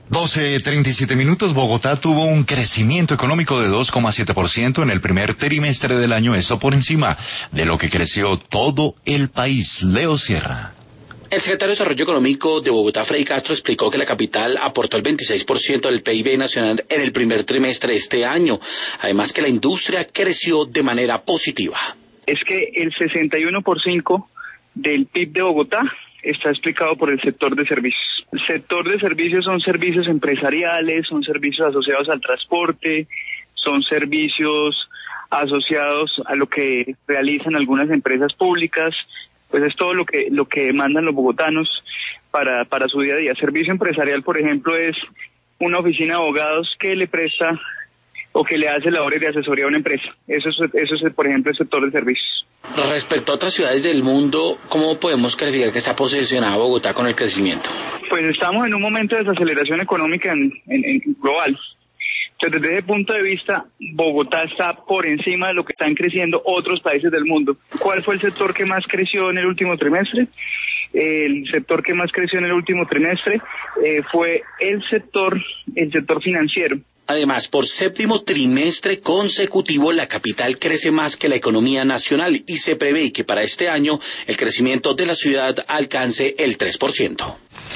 12:37. Bogotá tuvo un crecimiento económico de 2,7% en el primer trimestre del año, esto por encima de lo que creció todo el país. Leo Sierra. El secretario de Desarrollo Económico de Bogotá, Freddy Castro, explicó que la capital aportó el 26% del PIB nacional en el primer trimestre de este año. Además que la industria creció de manera positiva. Es que el 61% del PIB de Bogotá está explicado por el sector de servicios. El sector de servicios son servicios empresariales, son servicios asociados al transporte, son servicios asociados a lo que realizan algunas empresas públicas. Pues es todo lo que demandan los bogotanos para su día a día. Servicio empresarial, por ejemplo, es una oficina de abogados que le presta o que le hace labores de asesoría a una empresa. Eso es, por ejemplo, el sector de servicios. Respecto a otras ciudades del mundo, ¿cómo podemos calificar que está posicionada Bogotá con el crecimiento? Pues estamos en un momento de desaceleración económica en global. Entonces, desde ese punto de vista, Bogotá está por encima de lo que están creciendo otros países del mundo. ¿Cuál fue el sector que más creció en el último trimestre? El sector que más creció en el último trimestre fue el sector financiero. Además, por séptimo trimestre consecutivo, la capital crece más que la economía nacional y se prevé que para este año el crecimiento de la ciudad alcance el 3%.